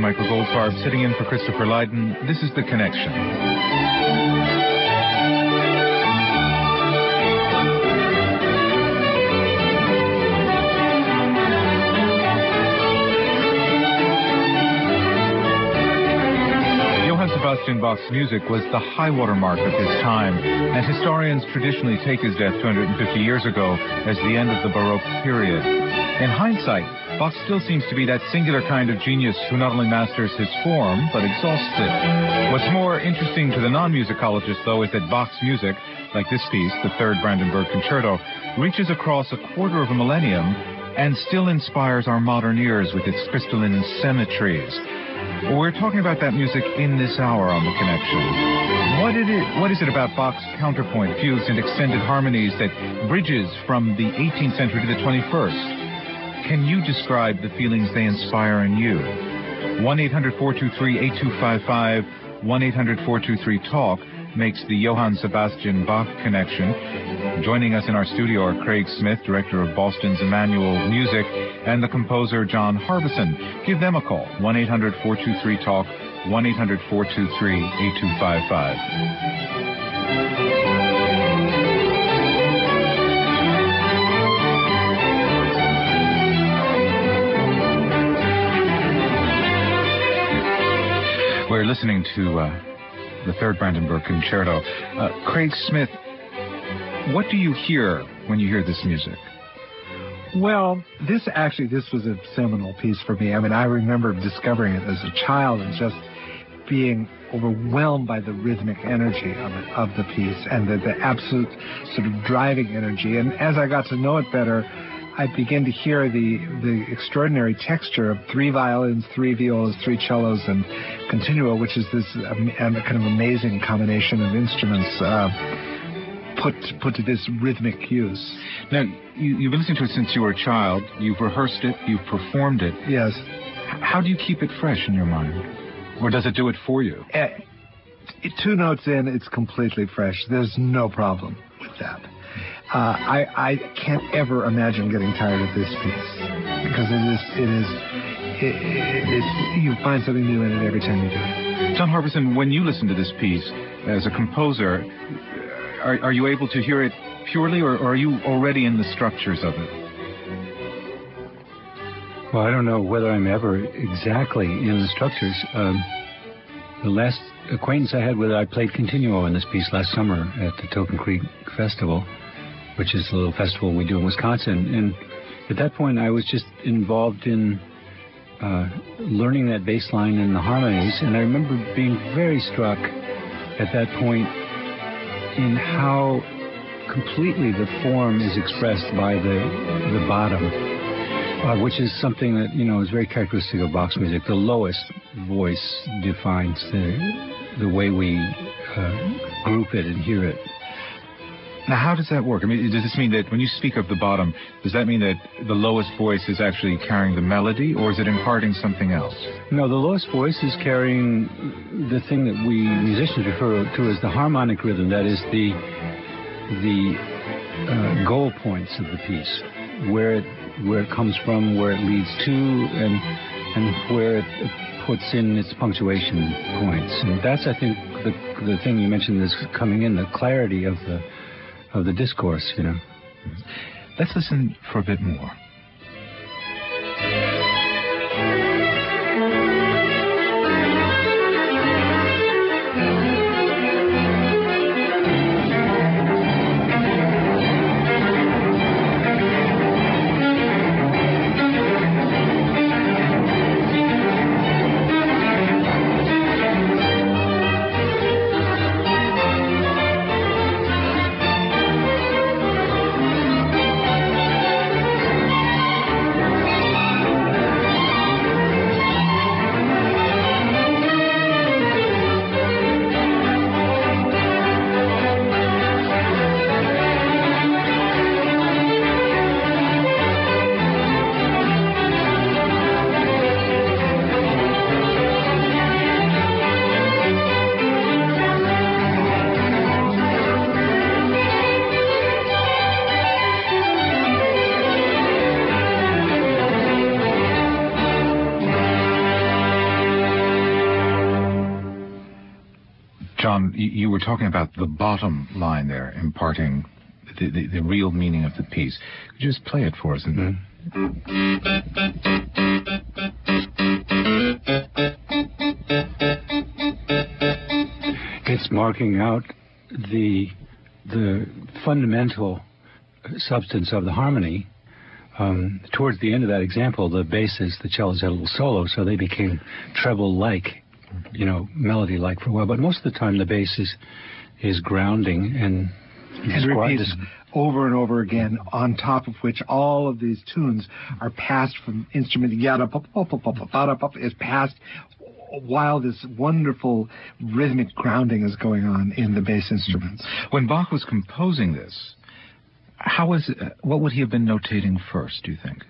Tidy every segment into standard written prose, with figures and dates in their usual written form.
Michael Goldfarb, sitting in for Christopher Lydon. This is The Connection. Sebastian Bach's music was the high-water mark of his time, and historians traditionally take his death 250 years ago as the end of the Baroque period. In hindsight, Bach still seems to be that singular kind of genius who not only masters his form, but exhausts it. What's more interesting to the non-musicologist, though, is that Bach's music, like this piece, the Third Brandenburg Concerto, reaches across a quarter of a millennium and still inspires our modern ears with its crystalline symmetries. We're talking about that music in this hour on The Connection. What is it about Bach's counterpoint, fugues, and extended harmonies that bridges from the 18th century to the 21st? Can you describe the feelings they inspire in you? 1-800-423-8255, 1-800-423-TALK makes the Johann Sebastian Bach Connection. Joining us in our studio are Craig Smith, director of Boston's Emmanuel Music, and the composer John Harbison. Give them a call, 1-800-423-TALK, 1-800-423-8255. We're listening to the Third Brandenburg Concerto. Craig Smith, what do you hear when you hear this music? Well, this was a seminal piece for me. I mean, I remember discovering it as a child and just being overwhelmed by the rhythmic energy of the piece and the absolute sort of driving energy. And as I got to know it better, I began to hear the extraordinary texture of 3 violins, 3 violas, 3 cellos, and continuo, which is this kind of amazing combination of instruments put to this rhythmic use. Now, you've been listening to it since you were a child. You've rehearsed it. You've performed it. Yes. How do you keep it fresh in your mind? Or does it do it for you? 2 notes in, it's completely fresh. There's no problem with that. I can't ever imagine getting tired of this piece because you find something new in it every time you do it. John Harbison, when you listen to this piece as a composer, are you able to hear it purely, or are you already in the structures of it? Well, I don't know whether I'm ever exactly in the structures. The last acquaintance I had with it, I played continuo in this piece last summer at the Token Creek Festival, which is a little festival we do in Wisconsin. And at that point, I was just involved in learning that bass line and the harmonies. And I remember being very struck at that point in how completely the form is expressed by the bottom, which is something that, is very characteristic of Bach's music. The lowest voice defines the way we group it and hear it. Now, how does that work? I mean, does this mean that when you speak of the bottom, does that mean that the lowest voice is actually carrying the melody, or is it imparting something else? No, the lowest voice is carrying the thing that we musicians refer to as the harmonic rhythm. That is the goal points of the piece, where it comes from, where it leads to, and where it puts in its punctuation points. And that's, I think, the thing you mentioned is coming in, the clarity of the discourse, Let's listen for a bit more. John, you were talking about the bottom line there, imparting the real meaning of the piece. Could you just play it for us? It's marking out the fundamental substance of the harmony. Towards the end of that example, the basses, the cellos had a little solo, so they became treble-like, melody-like for a while. But most of the time, the bass is grounding and repeats over and over again, on top of which all of these tunes are passed from instrument yada pop pop pop pop pop pop is passed while this wonderful rhythmic grounding is going on in the bass instruments. When Bach was composing this, what would he have been notating first, do you think?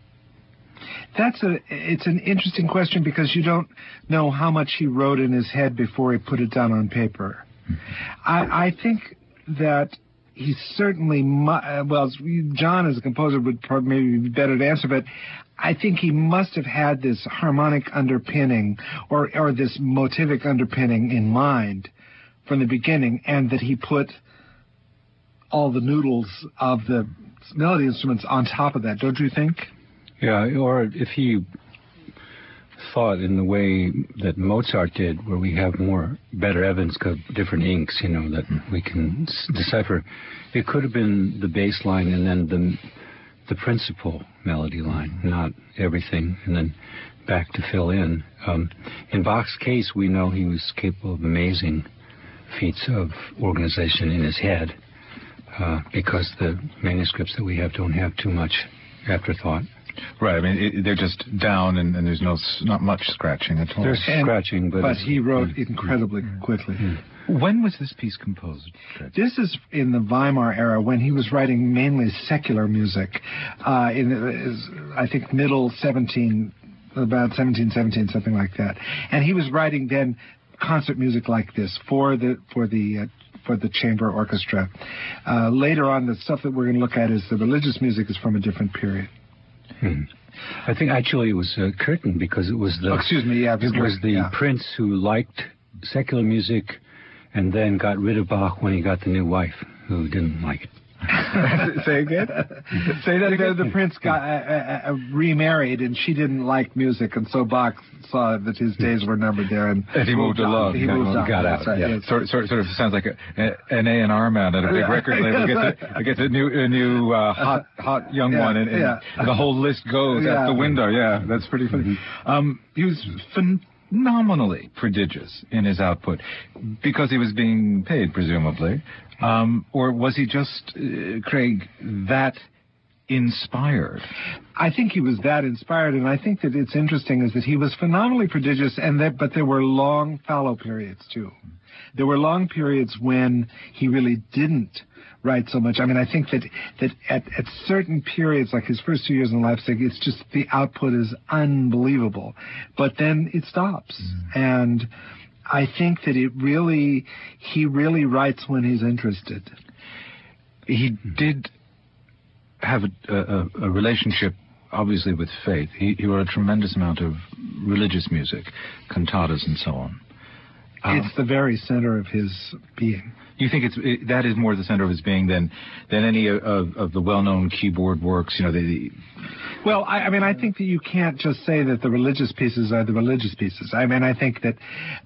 It's an interesting question because you don't know how much he wrote in his head before he put it down on paper. I think that he certainly, John as a composer would probably maybe be better to answer, but I think he must have had this harmonic underpinning or this motivic underpinning in mind from the beginning, and that he put all the noodles of the melody instruments on top of that, don't you think? Yeah, or if he thought in the way that Mozart did, where we have better evidence of different inks, that we can decipher, it could have been the bass line and then the principal melody line, not everything, and then back to fill in. In Bach's case, we know he was capable of amazing feats of organization in his head, because the manuscripts that we have don't have too much afterthought. Right. I mean, they're just down, and there's not much scratching at all. There's scratching, but he wrote incredibly quickly. When was this piece composed? This is in the Weimar era, when he was writing mainly secular music. I think middle 1717, something like that. And he was writing then concert music like this for the chamber orchestra. Later on, the stuff that we're going to look at is the religious music is from a different period. I think actually it was Curtin, because it was the prince who liked secular music and then got rid of Bach when he got the new wife who didn't like it. Say again? Say that again. The prince got remarried, and she didn't like music, and so Bach saw that his days were numbered there, and he moved along. He moved on. Got out. Right, yeah. Sort of sounds like an A&R man at a big record label gets a new hot young one, and the whole list goes out the window. Yeah, that's pretty funny. He was phenomenally prodigious in his output because he was being paid, presumably. Or was he just, Craig, that inspired? I think he was that inspired, and I think that it's interesting is that he was phenomenally prodigious, but there were long fallow periods, too. There were long periods when he really didn't write so much. I mean, I think that at certain periods, like his first 2 years in Leipzig, it's just the output is unbelievable. But then it stops. And I think that he really writes when he's interested. He did have a relationship, obviously, with faith. He wrote a tremendous amount of religious music, cantatas and so on. It's the very center of his being. You think that is more the center of his being than any of the well-known keyboard works? Well, I think that you can't just say that the religious pieces are the religious pieces. I think that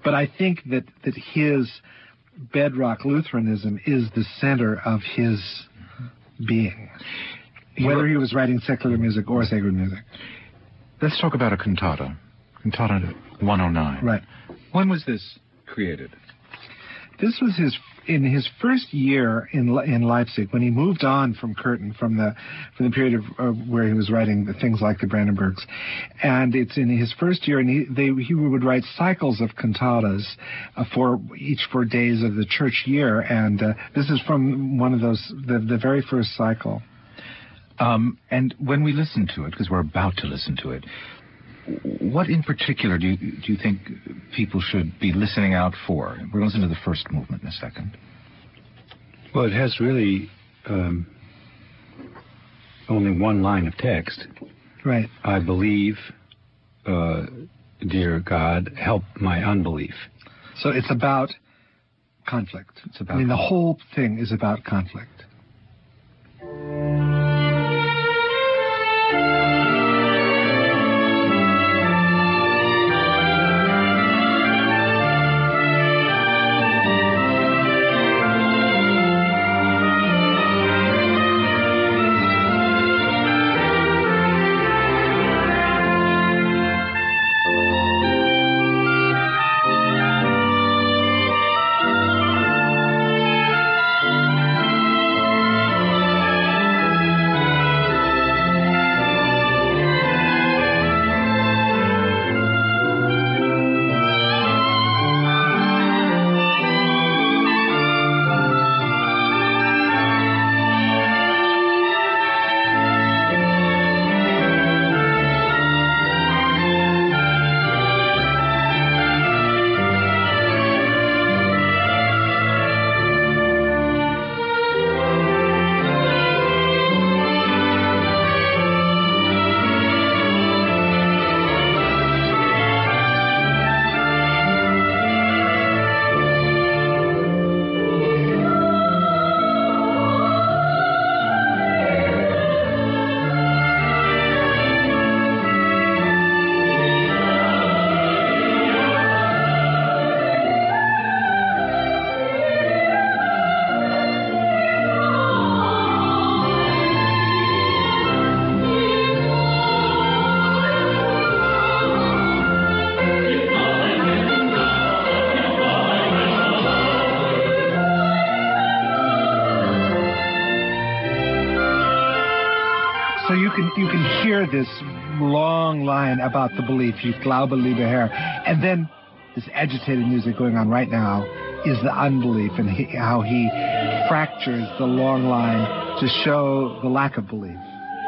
his bedrock Lutheranism is the center of his being, whether he was writing secular music or sacred music. Let's talk about a cantata 109. Right. When was this created? This was in his first year in Leipzig, when he moved on from Curtin, from the period of where he was writing the things like the Brandenburgs, and it's in his first year, and he would write cycles of cantatas for each 4 days of the church year, and this is from one of those, the very first cycle. And when we listen to it, because we're about to listen to it, what in particular do you think people should be listening out for? We're going to listen to the first movement in a second. Well, it has really only one line of text. Right. I believe, dear God, help my unbelief. So it's about conflict. It's about I mean, the whole thing is about conflict. So you can hear this long line about the belief, ich glaube, liebe Herr, and then this agitated music going on right now is the unbelief, and how he fractures the long line to show the lack of belief.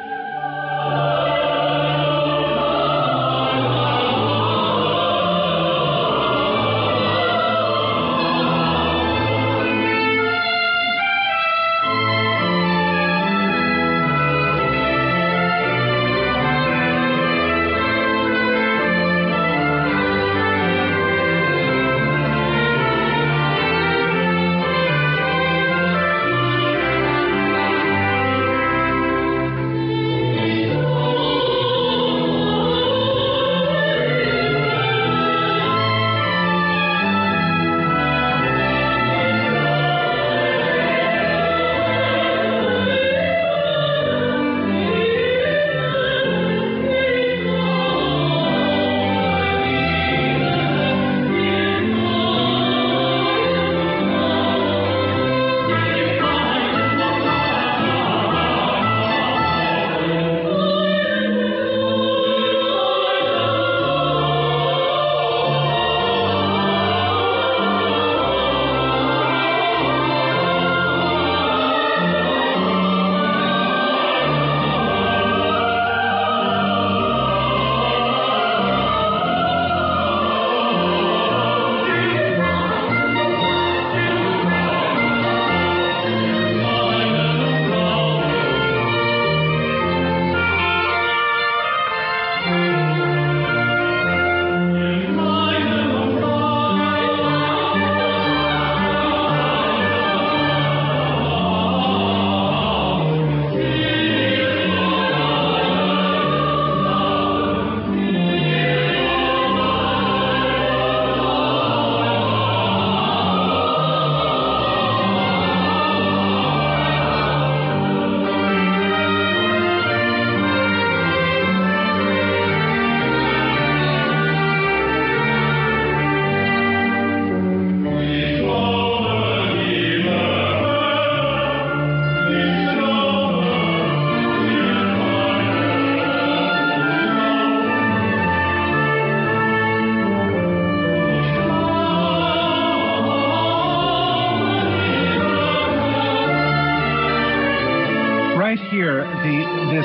Here, this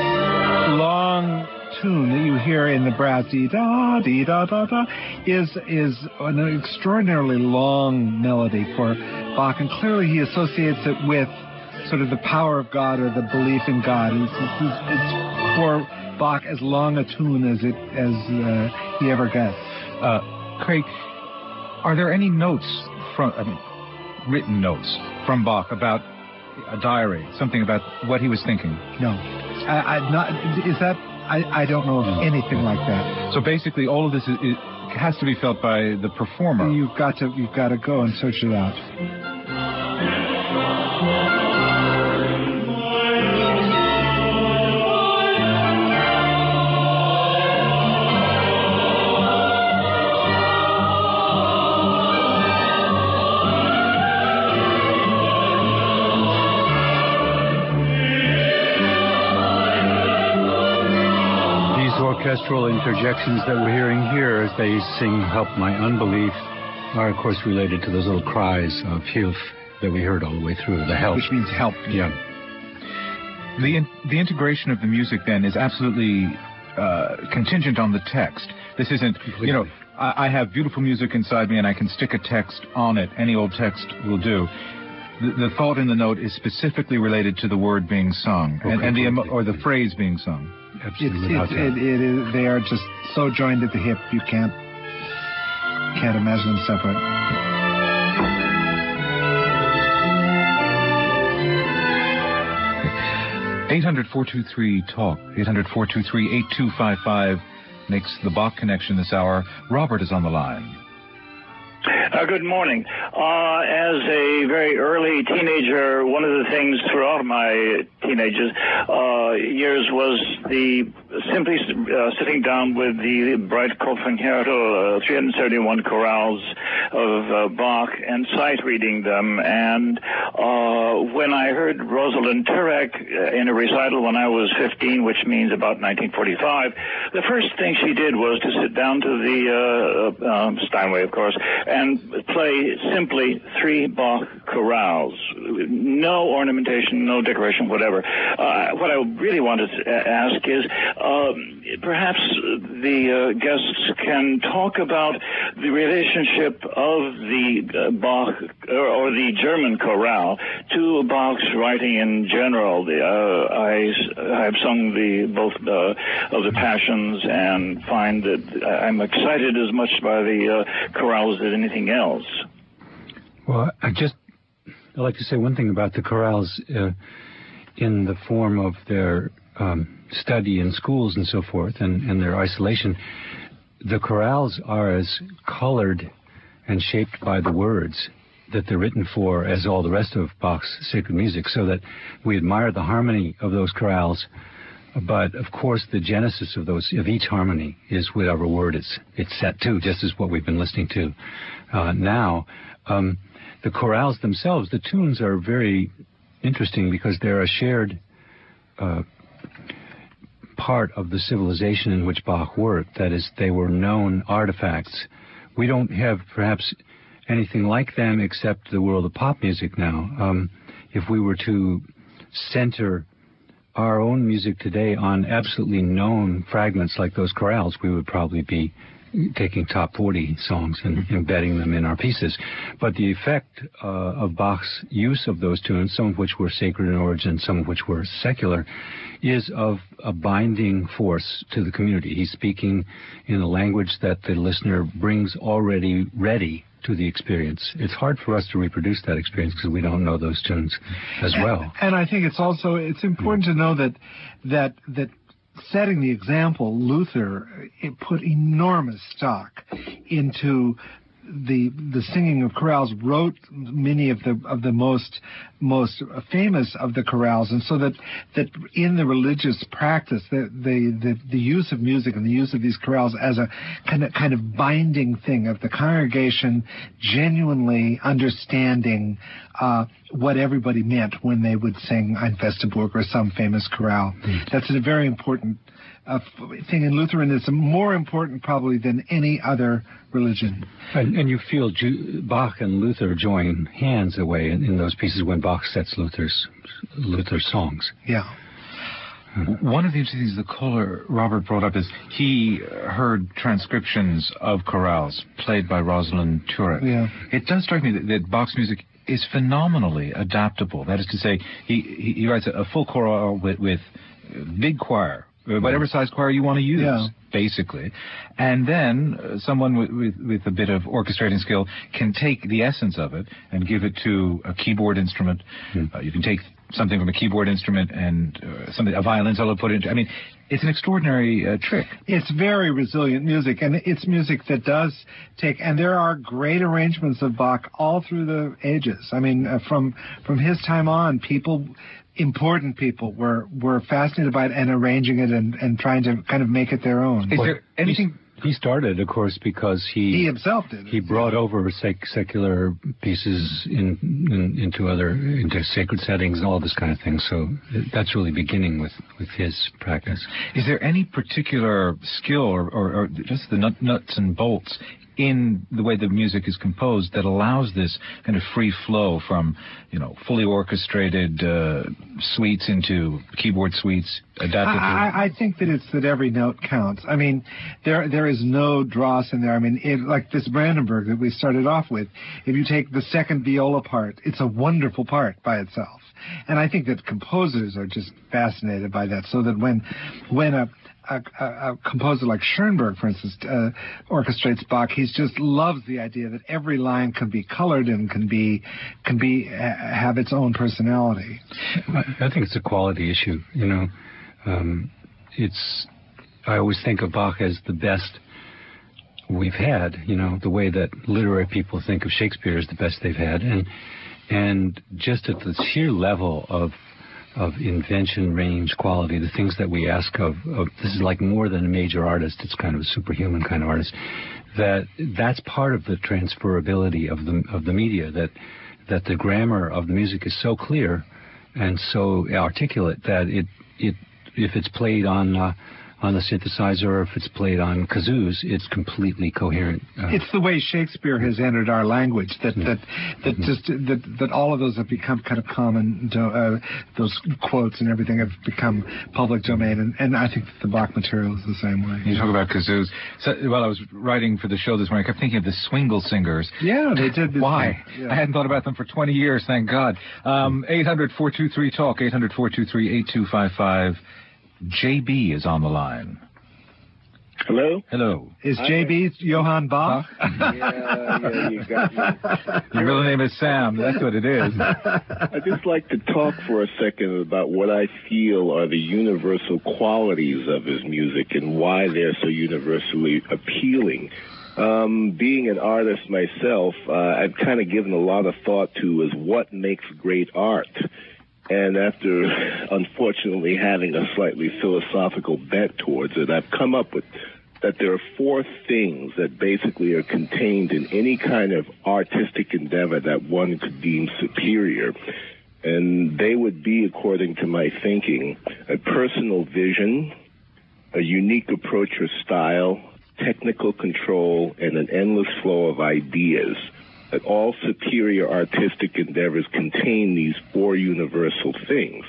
long tune that you hear in the brass, dee da dee da da da, is an extraordinarily long melody for Bach, and clearly he associates it with sort of the power of God or the belief in God. It's for Bach as long a tune as he ever gets. Craig, are there any notes from written notes from Bach about a diary, something about what he was thinking? No. I don't know of anything like that. So basically, all of this has to be felt by the performer. You've got to go and search it out. Orchestral interjections that we're hearing here as they sing Help My Unbelief are, of course, related to those little cries of Hilf that we heard all the way through, the help. Which means help. Yeah. The integration of the music, then, is absolutely contingent on the text. This isn't, Completely. I have beautiful music inside me and I can stick a text on it. Any old text will do. The thought in the note is specifically related to the word being sung or the phrase being sung. Absolutely. They are just so joined at the hip, you can't imagine them separate. 800-423-TALK, 800-423-8255 makes the Bach connection this hour. Robert is on the line. Good morning. As a very early teenager, one of the things throughout my teenagers years was simply sitting down with the Breitkopf-Concerto, 371 chorales of Bach and sight reading them. And when I heard Rosalind Turek in a recital when I was 15, which means about 1945, the first thing she did was to sit down to the Steinway, of course, and play simply 3 Bach chorales. No ornamentation, no decoration, whatever. What I really wanted to ask is perhaps the guests can talk about the relationship of the Bach or the German chorale to Bach's writing in general. I've sung both of the Passions and find that I'm excited as much by the chorales as anything else. Well, I'd like to say one thing about the chorales in the form of their study in schools and so forth and their isolation. The chorales are as colored and shaped by the words that they're written for as all the rest of Bach's sacred music, so that we admire the harmony of those chorales. But of course, the genesis of each harmony is whatever word it's set to, just as what we've been listening to now. The chorales themselves, the tunes are very interesting because they're a shared part of the civilization in which Bach worked. That is, they were known artifacts. We don't have perhaps anything like them except the world of pop music now. If we were to center our own music today on absolutely known fragments like those chorales, we would probably be taking top 40 songs and embedding them in our pieces. But the effect of Bach's use of those tunes, some of which were sacred in origin, some of which were secular, is of a binding force to the community. He's speaking in a language that the listener brings already ready to the experience. It's hard for us to reproduce that experience because we don't know those tunes as well. And I think it's important to know that setting the example, Luther put enormous stock into the singing of chorales, wrote many of the most famous of the chorales, and so that in the religious practice, the use of music and the use of these chorales as a kind of binding thing of the congregation genuinely understanding what everybody meant when they would sing Ein feste Burg or some famous chorale. That's a very important thing in Lutheranism, more important probably than any other religion. And you feel Bach and Luther join hands away in those pieces when Bach sets Luther's songs. Yeah. One of the interesting things the caller Robert brought up is he heard transcriptions of chorales played by Rosalind Turek. Yeah. It does strike me that Bach's music is phenomenally adaptable. That is to say, he writes a full chorale with big choir, whatever size choir you want to use. Yeah. basically. And then someone with a bit of orchestrating skill can take the essence of it and give it to a keyboard instrument. You can take something from a keyboard instrument and a violin solo put into. I mean, it's an extraordinary trick. It's very resilient music, and it's music that does take. And there are great arrangements of Bach all through the ages. I mean, from his time on, important people were fascinated by it and arranging it and trying to kind of make it their own. Is there anything? He started, of course, because he himself did. He brought over secular pieces into sacred settings and all this kind of thing. So that's really beginning with his practice. Is there any particular skill or just the nuts and bolts in the way the music is composed that allows this kind of free flow from, fully orchestrated suites into keyboard suites adapted? I think that it's that every note counts. I mean, there is no dross in there. I mean, like this Brandenburg that we started off with, if you take the second viola part, it's a wonderful part by itself. And I think that composers are just fascinated by that, so that when a composer like Schoenberg, for instance, orchestrates Bach, he just loves the idea that every line can be colored and can have its own personality. I think it's a quality issue. I always think of Bach as the best we've had. The way that literary people think of Shakespeare as the best they've had, and just at the sheer level of invention, range, quality, the things that we ask of this is like more than a major artist. It's kind of a superhuman kind of artist. That's part of the transferability of the media. That the grammar of the music is so clear and so articulate that if it's played on the synthesizer or if it's played on kazoos, it's completely coherent. It's the way Shakespeare has entered our language that all of those have become kind of common. Those quotes and everything have become public domain, and I think the Bach material is the same way. You talk about kazoos. So, while I was writing for the show this morning, I kept thinking of the Swingle Singers. Yeah, they did. Why? Yeah. I hadn't thought about them for 20 years. Thank God. 800-423-TALK. 800-423-8255. JB is on the line. Hello? Hello. Is JB Johann Bach? Yeah, you got me. Your real name is Sam. That's what it is. I'd just like to talk for a second about what I feel are the universal qualities of his music and why they're so universally appealing. Being an artist myself, I've kind of given a lot of thought to is what makes great art. And after, unfortunately, having a slightly philosophical bent towards it, I've come up with that there are four things that basically are contained in any kind of artistic endeavor that one could deem superior. And they would be, according to my thinking, a personal vision, a unique approach or style, technical control, and an endless flow of ideas. That all superior artistic endeavors contain these four universal things.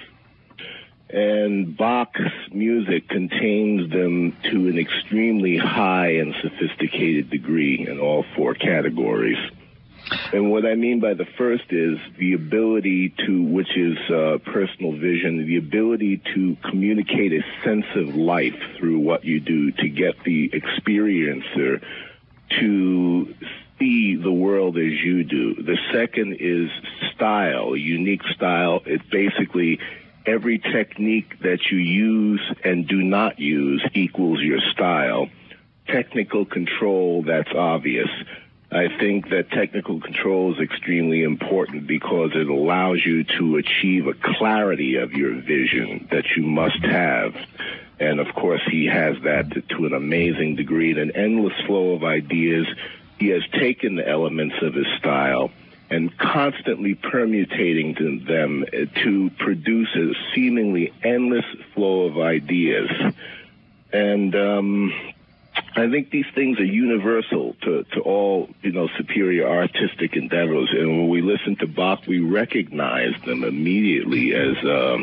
And Bach's music contains them to an extremely high and sophisticated degree in all four categories. And what I mean by the first is the ability to, which is personal vision, the ability to communicate a sense of life through what you do to get the experiencer to see the world as you do. The second is style, unique style. It's basically every technique that you use and do not use equals your style. Technical control, that's obvious. I think that technical control is extremely important because it allows you to achieve a clarity of your vision that you must have. And of course, he has that to an amazing degree, and an endless flow of ideas. He has taken the elements of his style and constantly permutating them to produce a seemingly endless flow of ideas. And I think these things are universal to all, superior artistic endeavors. And when we listen to Bach, we recognize them immediately as...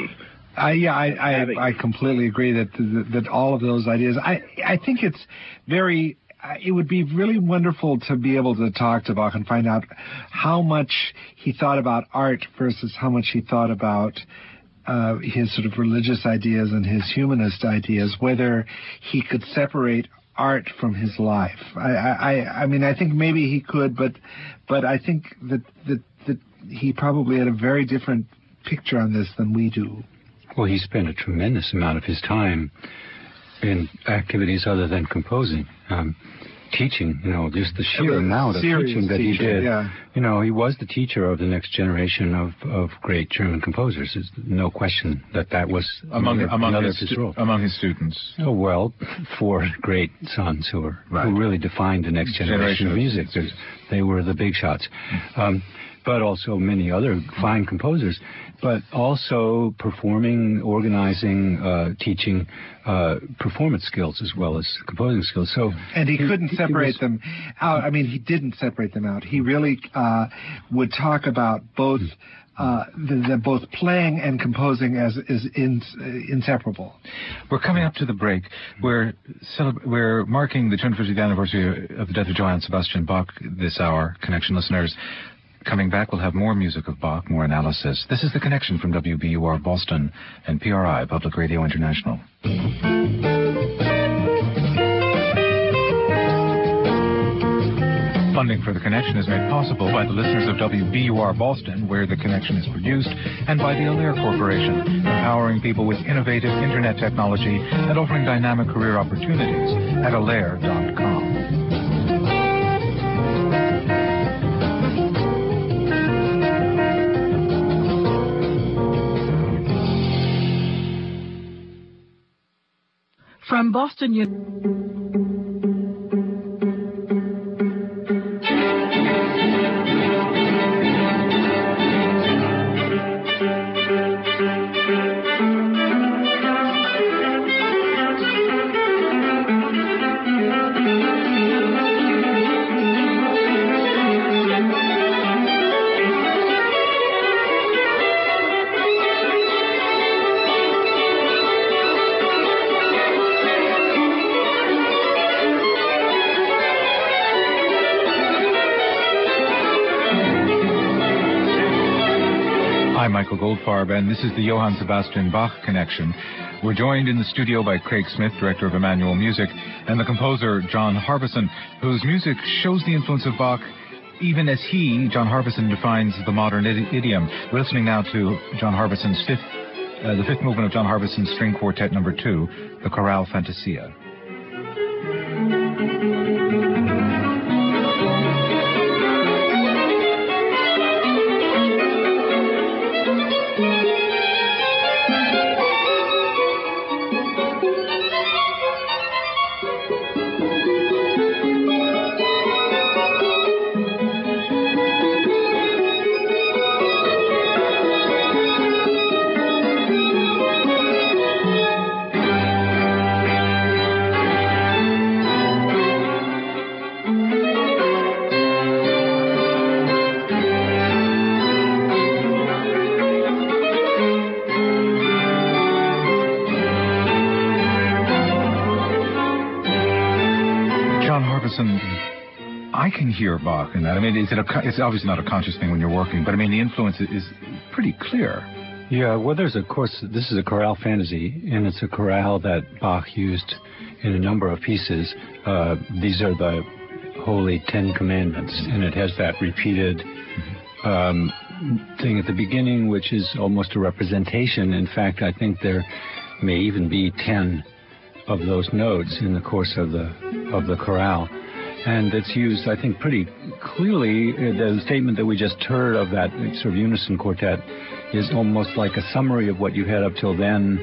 I completely agree that all of those ideas. I think it's very. It would be really wonderful to be able to talk to Bach and find out how much he thought about art versus how much he thought about his sort of religious ideas and his humanist ideas, whether he could separate art from his life. I mean, I think maybe he could, but I think that he probably had a very different picture on this than we do. Well, he spent a tremendous amount of his time in activities other than composing. Teaching, just the sheer amount of teaching that he did. Yeah. He was the teacher of the next generation of great German composers. There's no question that was among his students. Oh, well, 4 great sons who really defined the next generation of music. They were the big shots. But also many other fine composers, but also performing, organizing, teaching performance skills as well as composing skills. And he couldn't separate them out. I mean, he didn't separate them out. He really would talk about both both playing and composing as inseparable. We're coming up to the break. We're marking the 250th anniversary of the death of Johann Sebastian Bach this hour, Connection listeners. Coming back, we'll have more music of Bach, more analysis. This is The Connection from WBUR Boston and PRI, Public Radio International. Funding for The Connection is made possible by the listeners of WBUR Boston, where The Connection is produced, and by the Alair Corporation, empowering people with innovative Internet technology and offering dynamic career opportunities at alair.com. From Boston, Michael Goldfarb, and this is the Johann Sebastian Bach Connection. We're joined in the studio by Craig Smith, director of Emmanuel Music, and the composer John Harbison, whose music shows the influence of Bach, even as John Harbison, defines the modern idiom. We're listening now to John Harbison's the fifth movement of John Harbison's String Quartet No. 2, the Chorale Fantasia. I can hear Bach in that. I mean, it's obviously not a conscious thing when you're working, but I mean, the influence is pretty clear. Yeah, well, this is a chorale fantasy, and it's a chorale that Bach used in a number of pieces. These are the Holy 10 Commandments, and it has that repeated thing at the beginning, which is almost a representation. In fact, I think there may even be 10 of those notes in the course of the chorale. And it's used, I think, pretty clearly. The statement that we just heard of that sort of unison quartet is almost like a summary of what you had up till then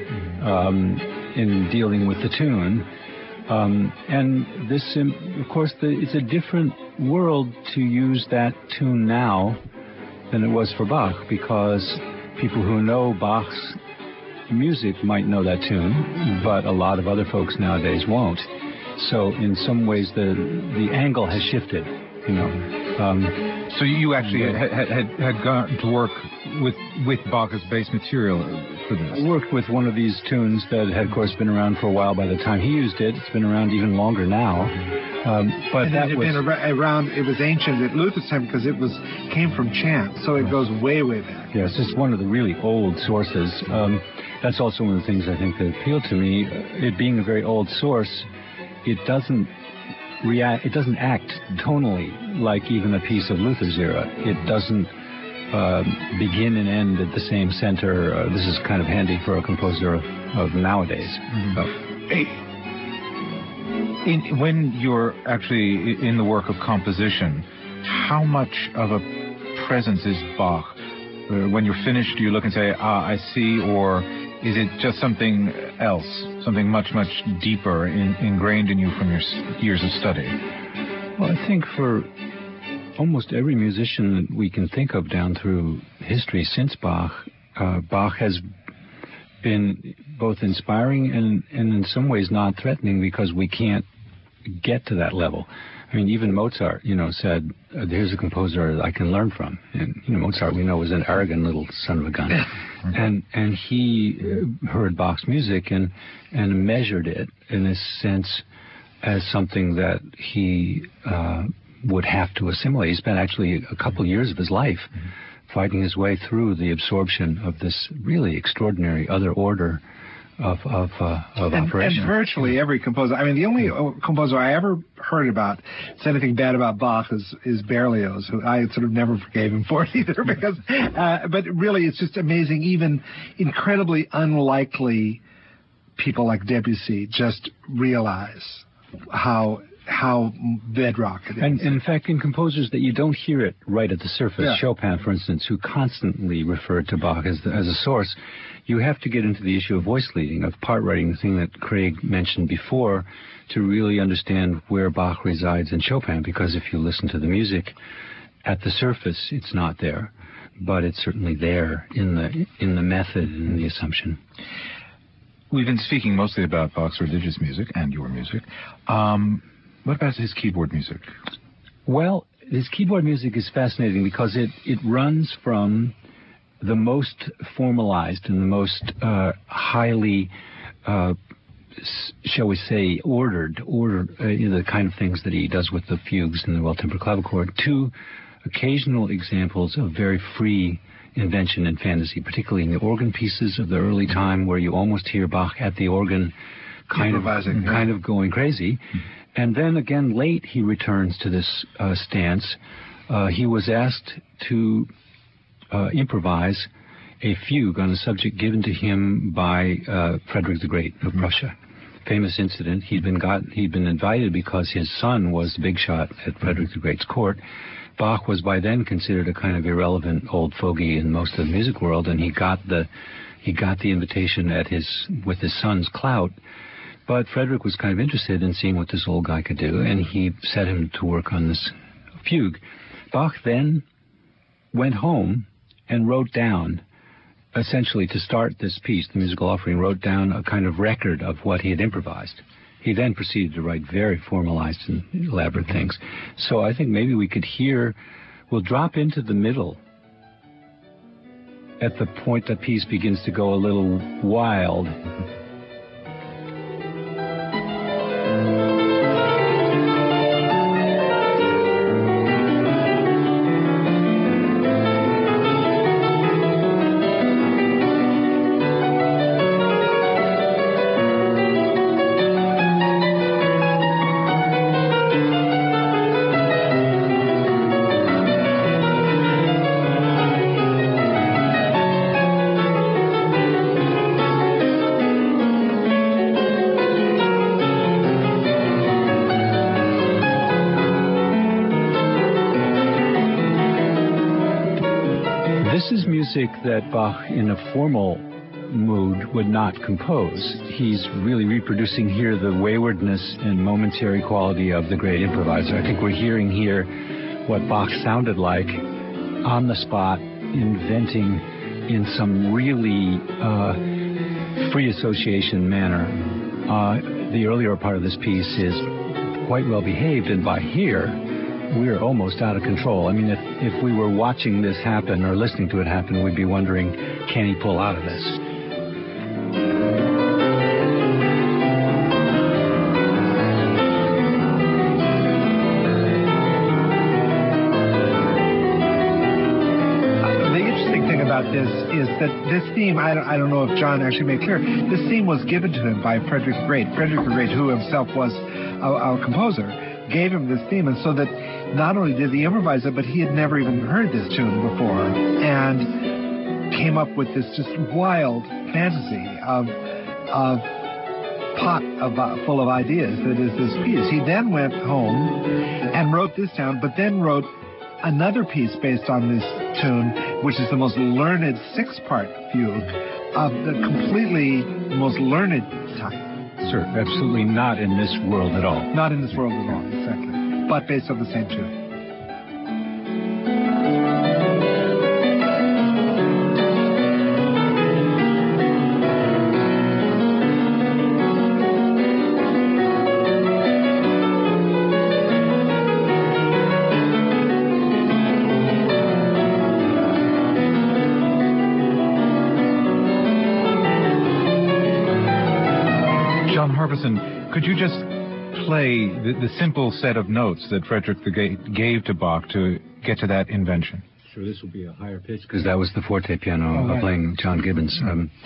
in dealing with the tune. And this, of course, it's a different world to use that tune now than it was for Bach, because people who know Bach's music might know that tune, but a lot of other folks nowadays won't. So in some ways, the angle has shifted, you know. So you actually had gone to work with Bach as base material for this? I worked with one of these tunes that had, of course, been around for a while by the time he used it. It's been around even longer now. But and that it had was been around. It was ancient at Luther's time because it came from chant, so it goes way, way back. Yes, it's one of the really old sources. That's also one of the things I think that appealed to me. It being a very old source, it doesn't act tonally like even a piece of Luther's era. It doesn't begin and end at the same center. This is kind of handy for a composer of nowadays. When you're actually in the work of composition, how much of a presence is Bach? When you're finished, do you look and say, I see, or is it just something else, something much, much deeper ingrained in you from your years of study? Well, I think for almost every musician that we can think of down through history since Bach, Bach has been both inspiring and in some ways non-threatening because we can't get to that level. I mean, even Mozart, said, here's a composer I can learn from. And, Mozart, we know, was an arrogant little son of a gun. And he heard Bach's music and measured it in a sense as something that he would have to assimilate. He spent actually a couple years of his life fighting his way through the absorption of this really extraordinary other order of operation. And virtually every composer. I mean, the only composer I ever heard about said anything bad about Bach is Berlioz, who I sort of never forgave him for it either. Because, but really, it's just amazing. Even incredibly unlikely people like Debussy just realize how bedrock it is. And in fact, in composers that you don't hear it right at the surface, Chopin, for instance, who constantly referred to Bach as a source, you have to get into the issue of voice leading, of part writing, the thing that Craig mentioned before, to really understand where Bach resides in Chopin, because if you listen to the music at the surface, it's not there, but it's certainly there in the method and in the assumption. We've been speaking mostly about Bach's religious music and your music. What about his keyboard music? Well, his keyboard music is fascinating because it runs from the most formalized and the most highly, shall we say, ordered, the kind of things that he does with the fugues and the well-tempered clavichord, to occasional examples of very free invention and fantasy, particularly in the organ pieces of the early time, where you almost hear Bach at the organ kind of going crazy. And then again, late, he returns to this stance. He was asked to improvise a fugue on a subject given to him by Frederick the Great of Prussia. Famous incident. He'd been invited because his son was the big shot at Frederick the Great's court. Bach was by then considered a kind of irrelevant old fogey in most of the music world, and he got the invitation with his son's clout. But Frederick was kind of interested in seeing what this old guy could do, and he set him to work on this fugue. Bach then went home and wrote down, essentially to start this piece, the musical offering, wrote down a kind of record of what he had improvised. He then proceeded to write very formalized and elaborate things. So I think maybe we could we'll drop into the middle at the point that piece begins to go a little wild. That Bach, in a formal mood, would not compose. He's really reproducing here the waywardness and momentary quality of the great improviser. I think we're hearing here what Bach sounded like on the spot, inventing in some really free association manner. The earlier part of this piece is quite well behaved, and by here, we're almost out of control. I mean, if we were watching this happen or listening to it happen, we'd be wondering, can he pull out of this? this is that this theme, I don't know if John actually made clear, this theme was given to him by Frederick the Great. Frederick the Great, who himself was a composer, gave him this theme, and so that not only did he improvise it, but he had never even heard this tune before, and came up with this just wild fantasy of pot full of ideas that is this piece. He then went home and wrote this down, but then wrote another piece based on this tune, which is the most learned 6-part fugue of the completely most learned type. Sir, absolutely not in this world at all. Not in this world at all, exactly. But based on the same tune. Could you just play the simple set of notes that Frederick the Great gave to Bach to get to that invention? Sure, this will be a higher pitch because that was the forte piano playing John Gibbons.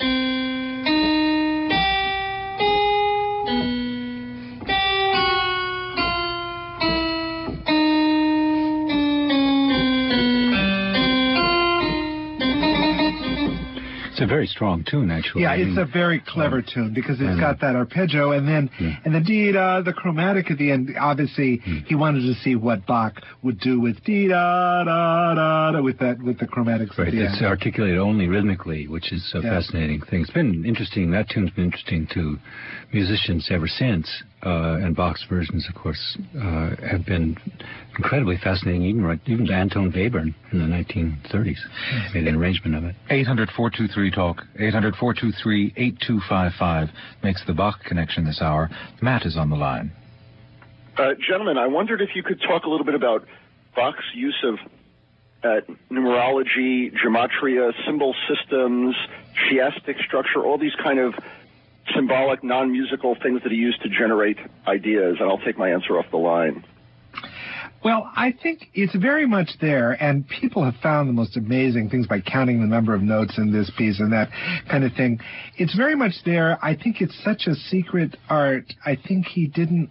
It's a very strong tune, actually. Yeah, it's a very clever tune because it's got that arpeggio and then the dee-da, the chromatic at the end. Obviously, he wanted to see what Bach would do with dee-da-da-da-da with the chromatics at the end. It's articulated only rhythmically, which is a fascinating thing. It's been interesting. That tune's been interesting to musicians ever since. And Bach's versions, of course, have been incredibly fascinating. Even Anton Webern in the 1930s made an arrangement of it. 800-423-TALK, 800-423-8255 makes the Bach connection this hour. Matt is on the line. Gentlemen, I wondered if you could talk a little bit about Bach's use of numerology, gematria, symbol systems, chiastic structure, all these kind of symbolic, non-musical things that he used to generate ideas, and I'll take my answer off the line. Well, I think it's very much there, and people have found the most amazing things by counting the number of notes in this piece and that kind of thing. It's very much there. I think it's such a secret art. I think he didn't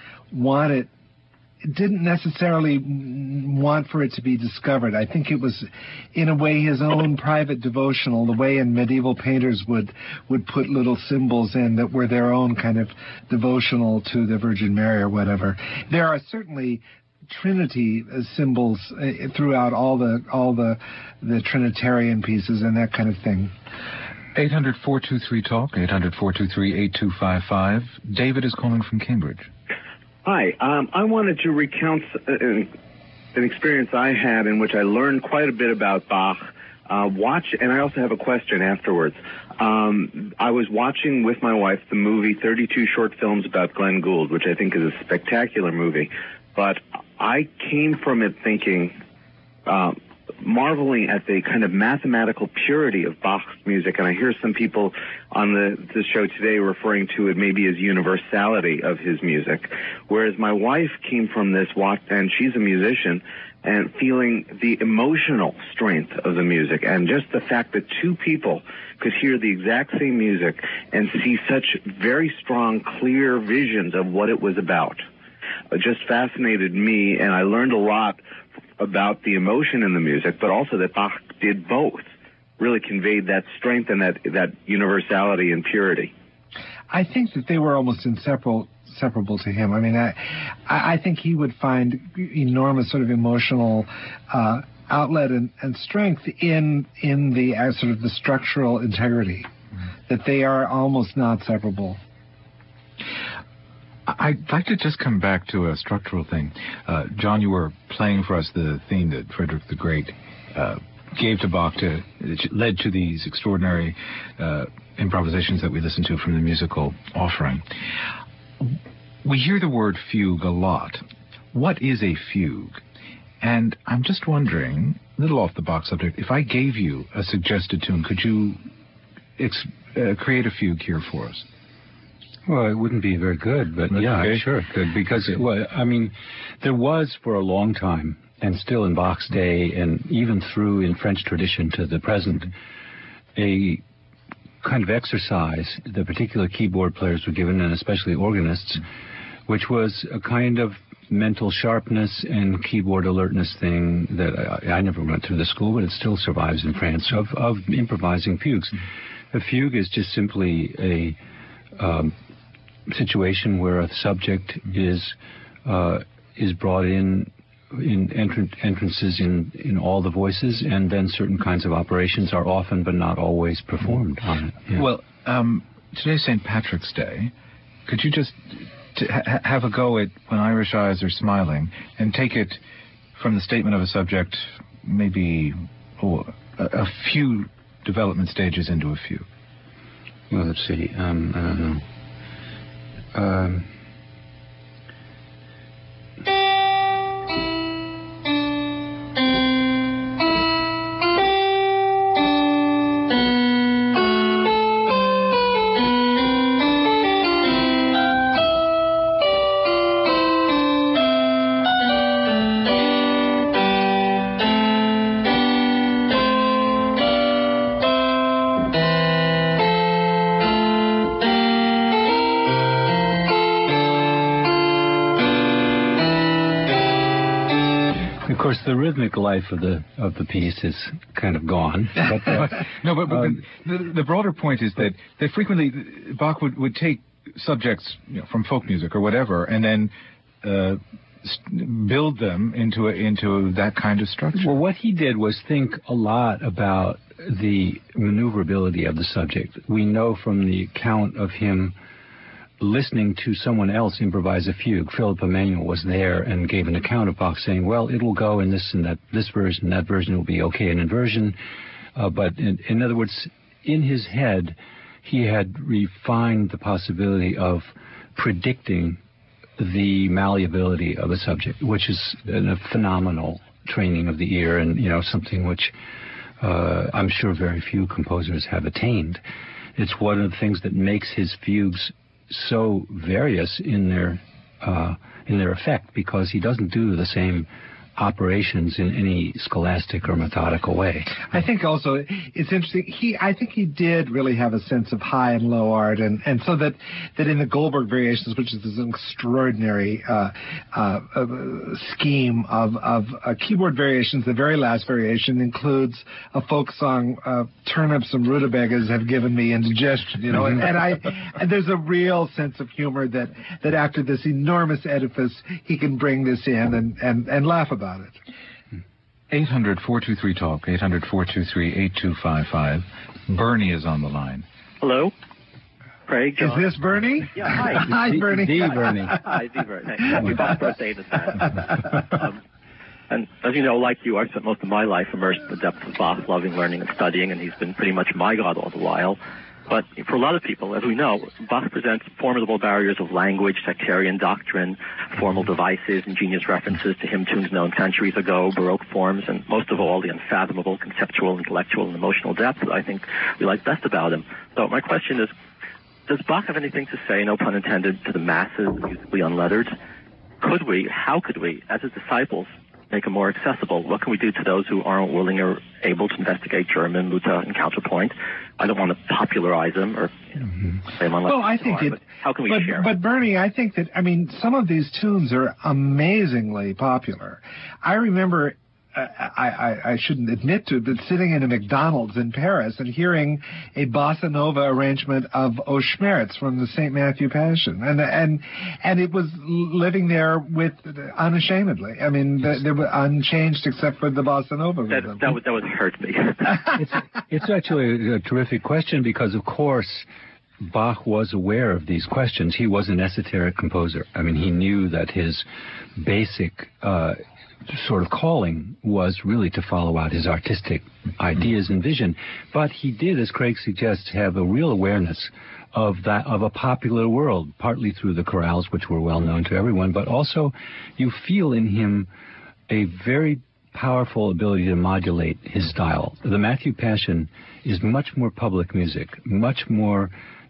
necessarily want for it to be discovered. I think it was, in a way, his own private devotional, the way in medieval painters would put little symbols in that were their own kind of devotional to the Virgin Mary or whatever. There are certainly Trinity symbols throughout all the Trinitarian pieces and that kind of thing. 800-423-TALK, 800-423-8255. David is calling from Cambridge. Hi, I wanted to recount an experience I had in which I learned quite a bit about Bach. And I also have a question afterwards. I was watching with my wife the movie 32 Short Films about Glenn Gould, which I think is a spectacular movie. But I came from it thinking, marveling at the kind of mathematical purity of Bach's music, and I hear some people on the show today referring to it maybe as universality of his music, whereas my wife came from this and she's a musician, and feeling the emotional strength of the music, and just the fact that two people could hear the exact same music and see such very strong, clear visions of what it was about. It just fascinated me, and I learned a lot about the emotion in the music, but also that Bach did both, really conveyed that strength and that universality and purity. I think that they were almost inseparable to him. I mean, I think he would find enormous sort of emotional outlet and strength in the sort of the structural integrity, that they are almost not separable. I'd like to just come back to a structural thing. John, you were playing for us the theme that Frederick the Great gave to Bach that led to these extraordinary improvisations that we listened to from the musical offering. We hear the word fugue a lot. What is a fugue? And I'm just wondering, a little off the Bach subject, if I gave you a suggested tune, could you create a fugue here for us? Well, it wouldn't be very good, but yeah, okay. Sure it could, because, there was for a long time and still in Bach's day, and even through in French tradition to the present, a kind of exercise that particular keyboard players were given, and especially organists, which was a kind of mental sharpness and keyboard alertness thing that I never went through the school, but it still survives in France, of improvising fugues. A fugue is just simply a situation where a subject is brought in entrances in all the voices, and then certain kinds of operations are often but not always performed on it. Yeah. Well, today's St. Patrick's Day. Could you just have a go at When Irish Eyes Are Smiling and take it from the statement of a subject, maybe a few development stages into a few? Well, let's see. I don't know. Of course, the rhythmic life of the piece is kind of gone. But, the broader point is that frequently Bach would take subjects from folk music or whatever, and then build them into that kind of structure. Well, what he did was think a lot about the maneuverability of the subject. We know from the account of him listening to someone else improvise a fugue. Philip Emanuel was there and gave an account of Bach saying, well, it will go in this and this version, that version will be okay in inversion. But in other words, in his head, he had refined the possibility of predicting the malleability of a subject, which is a phenomenal training of the ear, and something which I'm sure very few composers have attained. It's one of the things that makes his fugues so various in their effect, because he doesn't do the same operations in any scholastic or methodical way. I think also it's interesting. I think he did really have a sense of high and low art, and so that in the Goldberg variations, which is an extraordinary scheme of keyboard variations, the very last variation includes a folk song, "Turnips and Rutabagas Have Given Me Indigestion," and there's a real sense of humor that after this enormous edifice, he can bring this in and laugh about it. 800-423-TALK, 800-423-8255. Bernie is on the line. Hello? Craig, John. Is this Bernie? Yeah, hi. Hi, Bernie. The Bernie. Hi, the Bernie. Happy Bach's birthday this time. And as you know, like you, I spent most of my life immersed in the depths of Bach, loving, learning, and studying, and he's been pretty much my God all the while. But for a lot of people, as we know, Bach presents formidable barriers of language, sectarian doctrine, formal devices, ingenious references to hymn tunes known centuries ago, Baroque forms, and most of all, the unfathomable conceptual, intellectual, and emotional depth that I think we like best about him. So my question is, does Bach have anything to say, no pun intended, to the masses, the musically unlettered? How could we, as his disciples, make him more accessible? What can we do to those who aren't willing or able to investigate German, Luther, and counterpoint? I don't want to popularize him or say him on. Well, I think but how can we share? But Bernie, I think that some of these tunes are amazingly popular. I remember. I shouldn't admit to it, but sitting in a McDonald's in Paris and hearing a bossa nova arrangement of O Schmerz from the St. Matthew Passion, and it was living there with unashamedly. They were unchanged except for the bossa nova rhythm. That would hurt me. It's actually a terrific question, because of course Bach was aware of these questions. He was an esoteric composer. He knew that his basic sort of calling was really to follow out his artistic ideas and vision. But he did, as Craig suggests, have a real awareness of a popular world, partly through the chorales, which were well known to everyone, but also you feel in him a very powerful ability to modulate his style. The Matthew Passion is much more public music, much more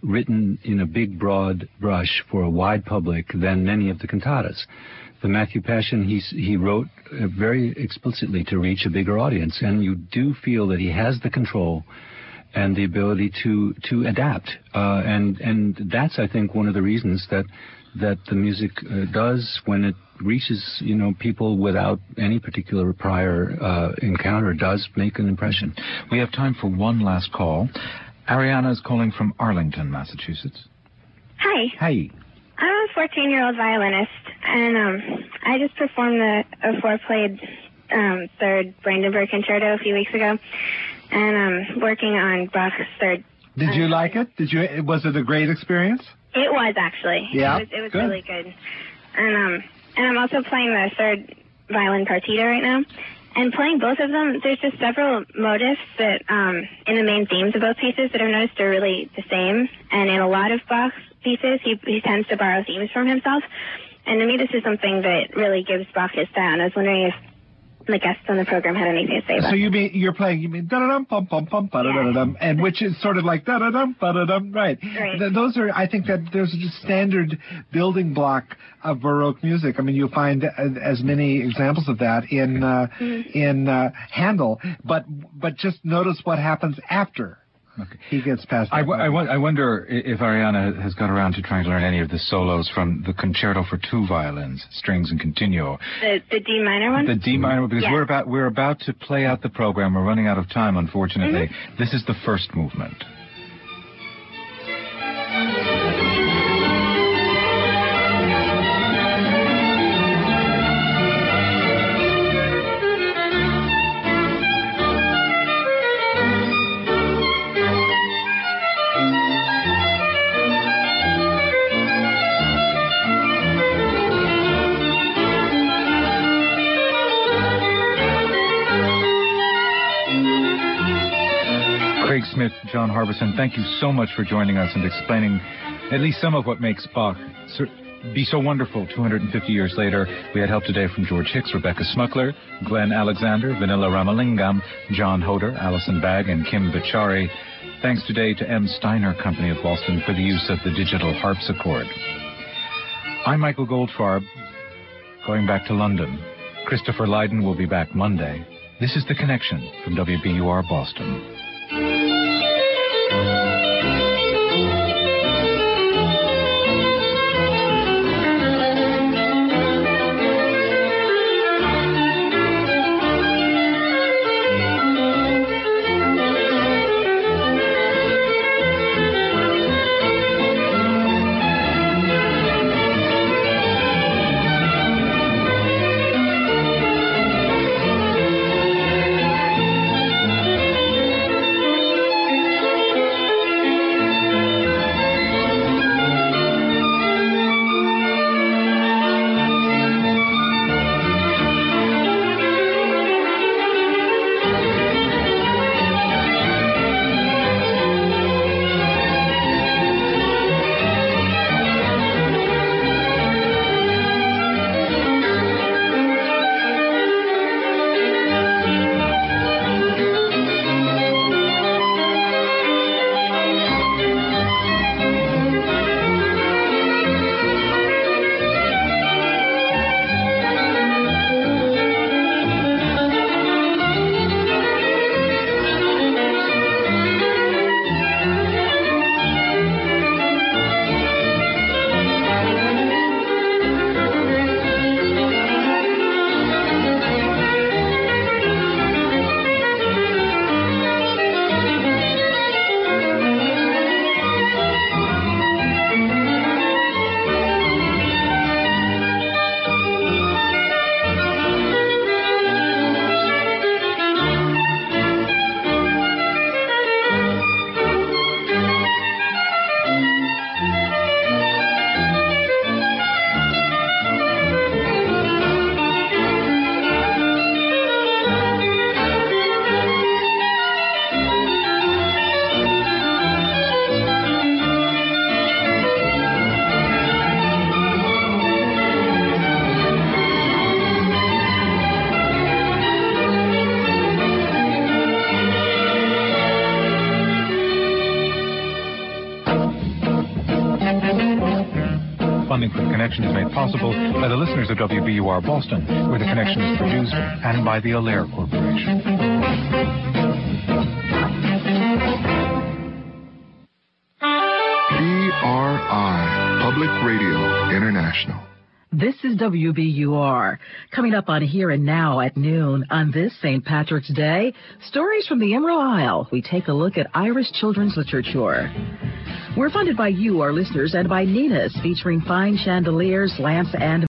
written in a big, broad brush for a wide public than many of the cantatas. The Matthew Passion, he wrote very explicitly to reach a bigger audience, and you do feel that he has the control and the ability to adapt. And that's, I think, one of the reasons that the music does when it reaches, people without any particular prior encounter, does make an impression. We have time for one last call. Ariana is calling from Arlington, Massachusetts. Hi. Hey. I'm a 14-year-old violinist, and I just performed a four-played third Brandenburg Concerto a few weeks ago, and I'm working on Bach's third. Did you like it? Was it a great experience? It was, actually. Yeah, it was really good. And I'm also playing the third violin partita right now. And playing both of them, there's just several motifs that, in the main themes of both pieces that I've noticed are really the same. And in a lot of Bach's pieces, he tends to borrow themes from himself. And to me, this is something that really gives Bach his style. And I was wondering if the guests on the program had anything to say about it. So you mean da-da-dum, pum-pum-pum, ba-da-da-dum, and which is sort of like da-da-dum, ba-da-dum, right. Those are, I think that there's a standard building block of Baroque music. I mean, you'll find as many examples of that in Handel, but just notice what happens after. Okay. He gets past. I wonder if Ariana has got around to trying to learn any of the solos from the Concerto for Two Violins, Strings and Continuo. The D minor one? The D minor, because we're about to play out the program. We're running out of time, unfortunately. Mm-hmm. This is the first movement. Craig Smith, John Harbison, thank you so much for joining us and explaining at least some of what makes Bach be so wonderful 250 years later. We had help today from George Hicks, Rebecca Smuckler, Glenn Alexander, Vanilla Ramalingam, John Hoder, Alison Bagg, and Kim Bichari. Thanks today to M. Steiner Company of Boston for the use of the digital harpsichord. I'm Michael Goldfarb, going back to London. Christopher Lydon will be back Monday. This is The Connection from WBUR Boston. made possible by the listeners of WBUR Boston, where the connection is produced, and by the Allaire Corporation. PRI, Public Radio International. This is WBUR. Coming up on Here and Now at noon on this St. Patrick's Day, Stories from the Emerald Isle. We take a look at Irish children's literature. We're funded by you, our listeners, and by Nina's, featuring fine chandeliers, lamps, and